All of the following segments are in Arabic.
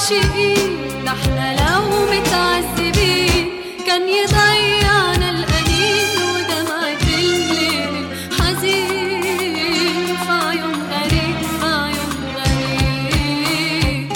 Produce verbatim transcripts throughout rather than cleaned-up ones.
عاشقين، ده احنا لو متعذبين كان يضيعنا الأنين ودمعة الليل الحزين في عيون غريب، في عيون غريب.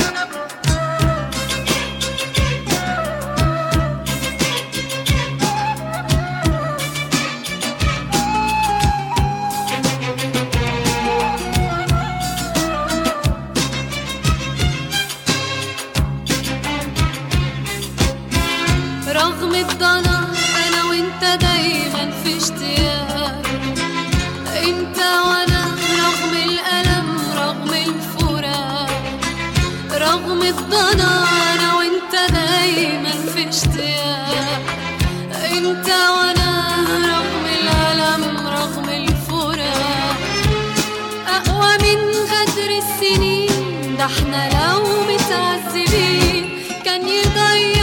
رغم الضنا انا وانت دايما في اشتياق، انت وانا رغم الالم رغم الفراق. رغم الضنا انا وانت دايما في اشتياق، انت وانا رغم الالم رغم الفراق. اقوى من غدر السنين، ده احنا لو متعذبين كان يضيع